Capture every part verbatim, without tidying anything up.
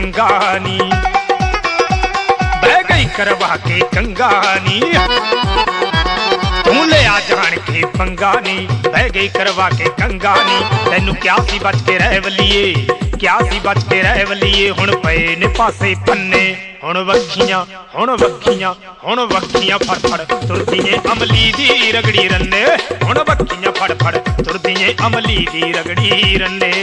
पंगा नी, बह गई करवा के कंगा नी, तू ले आ जान के पंगा नी, बह गई करवा के कंगा नी। तैनू क्या सी बच के रह वलीए, क्या सी बच के रह वलीए, हुण पए ने पासे पन्ने, हुण वखियां हुण वखियां हुण वखियां फड़ फड़ तुरदीए अमली दी रगड़ी रन्ने, हुण वखियां फड़ फड़ तुरदीए अमली दी रगड़ी रन्ने।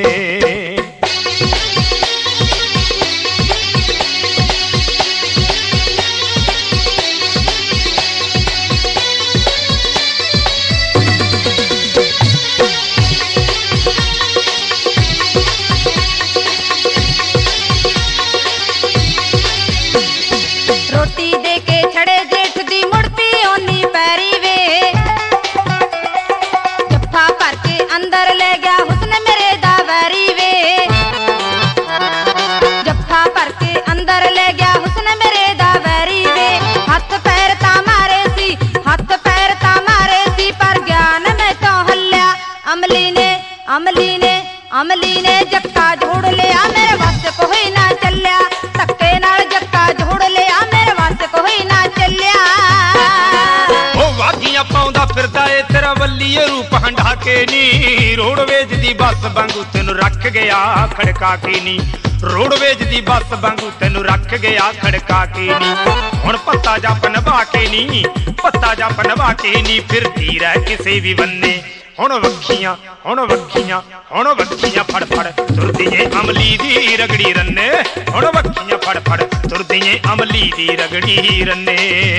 अमली ने अमली ने जक्का जोड़ लिया, मेरे वास्ते कोई ना चलिया, धक्के नाल जक्का जोड़ लिया, मेरे वास्ते कोई ना चलिया। ओ वागियां पाउंदा फिरदा ए तेरा वल्लीए रूप हंडा के नी, रोडवेज दी बस वांगू तैनू रख गया खड़का के नी, रोडवेज दी बस वांगू तैनू रख गया खड़का के नी। हुण पत्ता जा पनवा के नी, पत्ता जा पनवा के नी, फिरदी रह किसे भी बन्ने, हुण वखियां हुण वखियां हुण वखियां फड़ फड़ तुरदीए अमली दी रगड़ी रन्ने, हुण वखियां फड़ फड़ तुरदीए अमली दी रगड़ी रन्ने।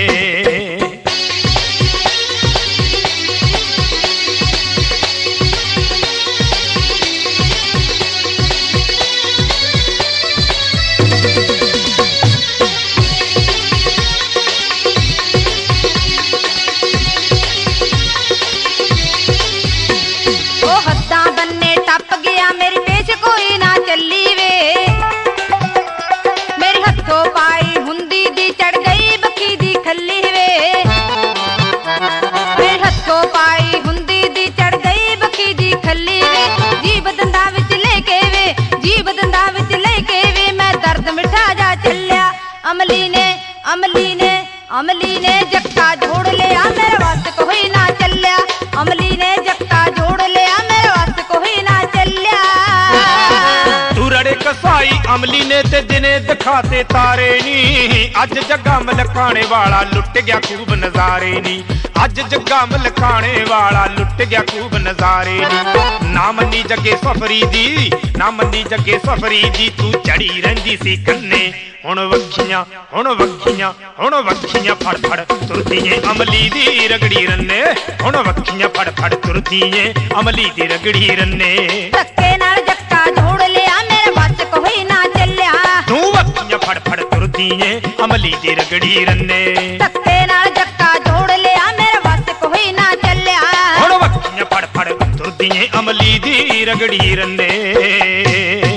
अमली ने अमली ने अमली ने जक्का जोड़ लिया, मेरे वास्ते कोई ना चलिया, अमली ने जक्का जोड़ लिया, मेरे वास्ते कोई ना चलिया। तू रड़े कसाई अमली ने ते दिने दिखाते तारे नी, अज जग्गा मलकाने वाला लुट गया खूब नजारे नी, अज जग्गा मलकाने वाला लुट गया खूब नजारे नी। ना मन्नी जगे सफरी दी, ना मन्नी जगे सफरी दी, तू चढ़ी रहिंदी सी कन्ने, हुण वखियां हुण वखियां हुण वखियां फड़ फड़ तुरदीए अमली दी रगड़ी रन्ने, हुण वखियां फड़ फड़ तुरदीए अमली दी रगड़ी रन्ने। धक्के नाल जक्का जोड़ लिया, मेरे वास्ते कोई ना चलिया, तू वखियां फड़ फड़ तुरदीए अमली दी रगड़ी रन्ने, धक्के नाल जक्का जोड़ लिया, मेरे वास्ते कोई ना चलिया, हुण वखियां फड़ फड़ तुरदीए अमली दी रगड़ी रन्ने।